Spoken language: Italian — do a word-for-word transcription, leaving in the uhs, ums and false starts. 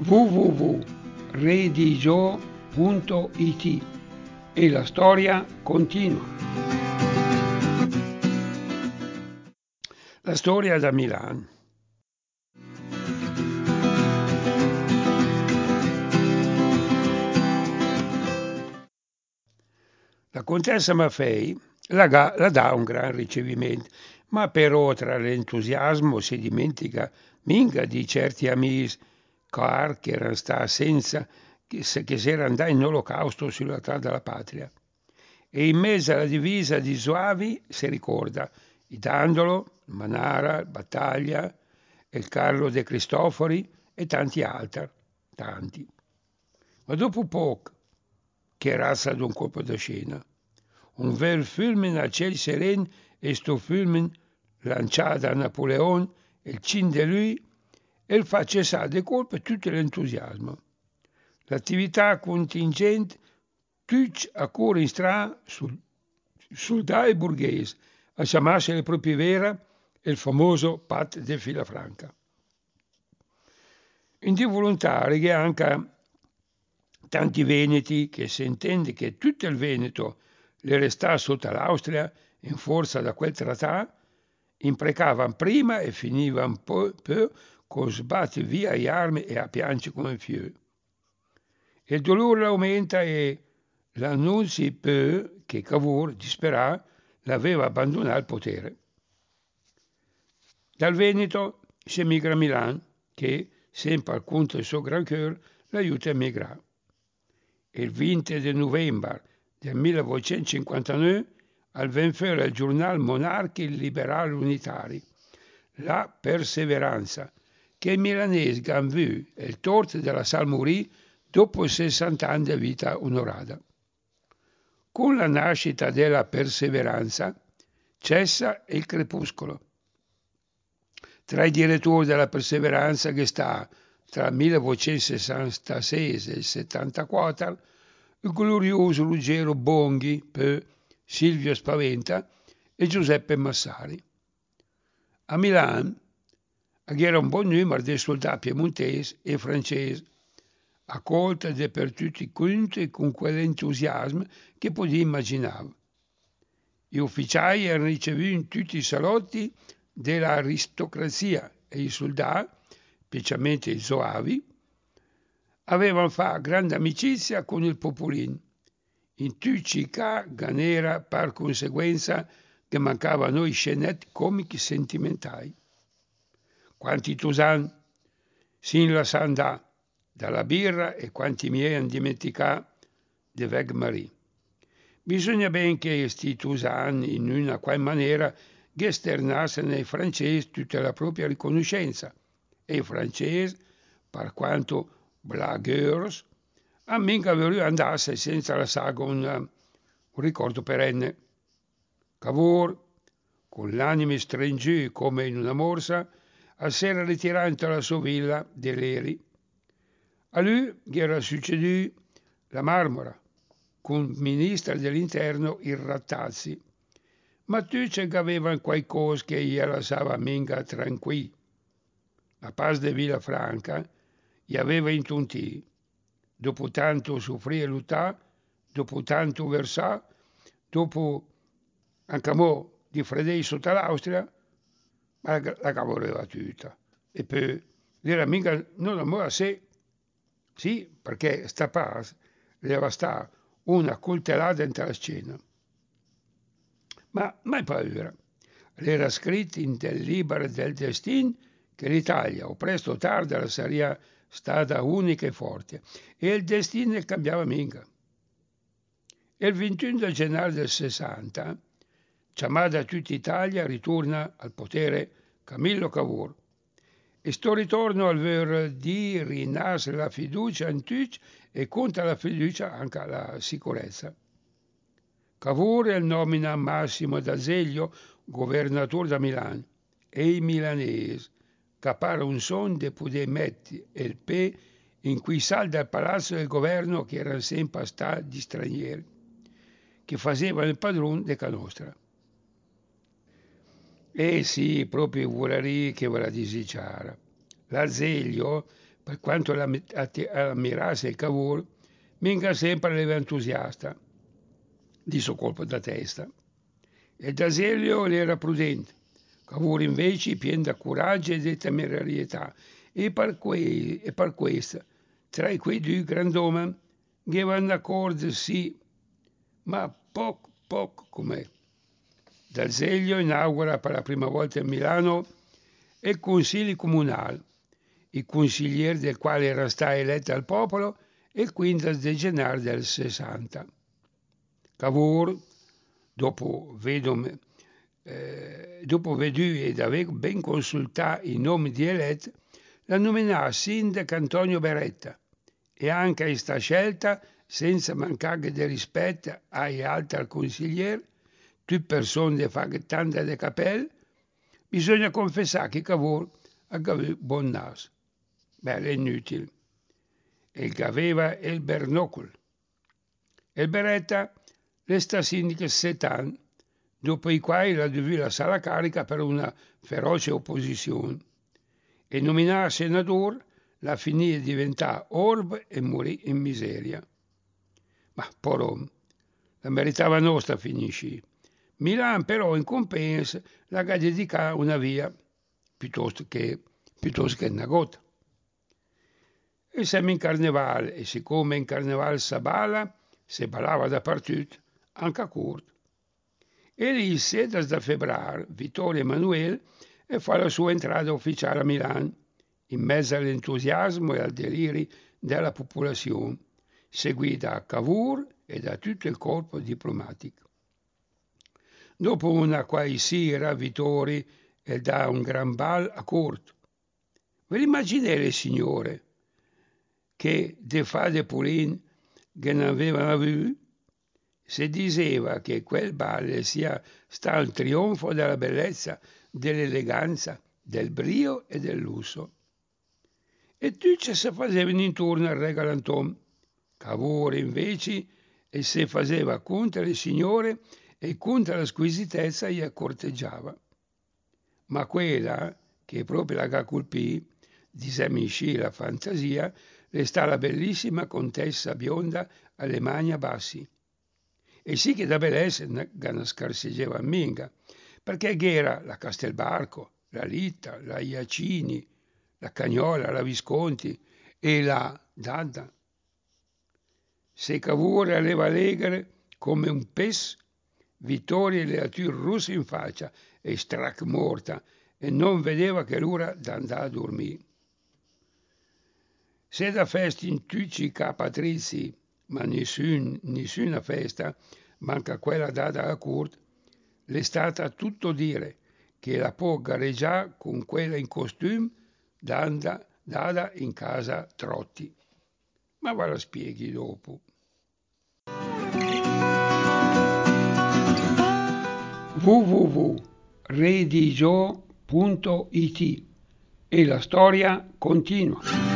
w w w punto redigio punto it e la storia continua. La storia da Milano. La contessa Maffei la, ga- la dà un gran ricevimento, ma però tra l'entusiasmo si dimentica minga di certi amici car che erano sta senza che, se, che si era andato in olocausto sulla strada della patria. E in mezzo alla divisa di Soavi si ricorda il Dandolo, il Manara, il Battaglia, il Carlo De Cristofori e tanti altri, tanti. Ma dopo poco, che razza d'un colpo da scena, un vero fulmine a ciel seren e sto fulmine lanciato da Napoleon, il cin di lui, e fa cessare di colpo tutto l'entusiasmo. L'attività contingente, tutti a cuore in strada, sul, soldati borghesi, a chiamarsi le proprie vera, il famoso Pat de Filafranca. In di volontari che anche tanti veneti che si intende che tutto il Veneto le resta sotto l'Austria in forza da quel trattato, imprecavano prima e finivano poi, poi con sbatti via le armi e a piangere come fiori. Il dolore aumenta e l'annunzi poi che Cavour, disperato, l'aveva abbandonato il potere. Dal Veneto si emigra a Milano, che, sempre al conto del suo gran cœur, l'aiuta a emigrare. Il venti di novembre del millenovecentoscinquantanove al venfero il giornale Monarchi Liberali Unitari, La Perseveranza, che i milanesi hanno visto il torto della Salmourì dopo sessanta anni di vita onorata. Con la nascita della Perseveranza cessa il crepuscolo. Tra i direttori della Perseveranza che sta tra il millenovecentosessantasei e il settantaquattro, il glorioso Ruggero Bonghi, poi Silvio Spaventa e Giuseppe Massari. A Milano c'era un buon numero di soldati piemontesi e francesi, accolti per tutti i conti con quell'entusiasmo che potevi immaginare. Gli ufficiali erano ricevuti in tutti i salotti dell'aristocrazia e i soldati, specialmente i soavi, avevano fatto grande amicizia con il popolino. In tutti i casi ganera per conseguenza che mancavano i scenetti comici sentimentali. Quanti tusan sin la sandà dalla birra e quanti miei hanno dimenticato di Veg Marie. Bisogna ben che questi tusan in una qual maniera esternassero ai francesi tutta la propria riconoscenza e i francesi, per quanto blagueurs, a mica voluto andasse senza lasciare un, un ricordo perenne. Cavour, con l'anima stringì come in una morsa, si era ritirato alla sua villa dell'Eri. A lui gli era succeduto la Marmora, con il ministro dell'interno il Rattazzi, ma tutti avevano qualcosa che gli lasciava minga tranquillo. La paz de Villafranca gli aveva intontito. Dopo tanto soffrire e lottare, dopo tanto versare, dopo anche mo di fredere sotto l'Austria, ma la, la voleva tutta. E poi era mica non amore a sé, sì, perché sta paz deve stare una coltellata dentro la scena. Ma mai paura. Era scritto in del libro del destino che l'Italia, o presto o tardi, sarebbe stata unica e forte, e il destino cambiava mica. Il ventuno gennaio del sessanta, chiamata tutta Italia, ritorna al potere Camillo Cavour. E sto ritorno al ver di rinascere la fiducia in tutti e conta la fiducia anche alla sicurezza. Cavour nomina Massimo d'Azeglio governatore da Milano e i milanesi capare un son di poter mettere il pe in cui salda il palazzo del governo che erano sempre stati di stranieri, che facevano il padrone di casa nostra. E sì, proprio vorrei che ve la disi chiara. L'Azeglio per quanto ammirasse il Cavour, mica sempre era entusiasta di suo colpo da testa. E D'Azeglio era prudente, Cavour invece pieno di coraggio e di temerarietà, e per, que- e per questo, tra quei due grand'uomini, avevano d'accordo sì, ma poco, poco com'è. D'Azeglio inaugura per la prima volta a Milano il Consiglio Comunale, il consigliere del quale era stato eletto dal popolo il quindici di gennaio del sessanta. Cavour, dopo, vedome, eh, dopo veduto ed aver ben consultato i nomi di eletti, la nominò sindaco Antonio Beretta e anche a questa scelta, senza mancare di rispetto agli altri consiglieri, tutte persone che fanno tanta di capelli, bisogna confessare che Cavour aveva buon naso. Beh, è inutile. E aveva il bernocolo. Il Beretta resta sindaco sette anni, dopo i quali la dovuto lasciare la carica per una feroce opposizione. E nominato senatore, la finì di diventare orbe e morì in miseria. Ma porom, la meritava nostra finisce. Milan però in compenso la ha dedicato una via, piuttosto che, piuttosto che una gota. E siamo in carnevale, e siccome in carnevale si balla, si ballava dappertutto, anche a corto. E il sette di febbraio Vittorio Emanuele fa la sua entrata ufficiale a Milano, in mezzo all'entusiasmo e al delirio della popolazione, seguita da Cavour e da tutto il corpo diplomatico. Dopo una quaisira Vittorio e dà un gran bal a corto. Ve l'immaginate, signore, che de fade Pulin che ne avevano avuto? Si diceva che quel ballo sia stato il trionfo della bellezza, dell'eleganza, del brio e del lusso. E tutti si facevano intorno al re galantuomo. Cavour invece e si faceva contro le signore e contro la squisitezza gli corteggiava. Ma quella, che è proprio la che colpì, disamiscì la fantasia, resta la bellissima contessa bionda alle mani bassi. E sì che da bellezza ne scarseggiava minga, perché era la Castelbarco, la Litta, la Iacini, la Cagnola, la Visconti e la Dadda. Se Cavour aveva allegre come un pes, Vittorio le ha tu russe in faccia e strac morta e non vedeva che l'ora d'andare a dormire. Se da festa in tutti i capatrizi, ma nessun, nessuna festa, manca quella data a Kurt, le è stata tutto dire che la può gareggiare con quella in costume data, data in casa Trotti. Ma ve la spieghi dopo. w w w punto redigio punto it e la storia continua.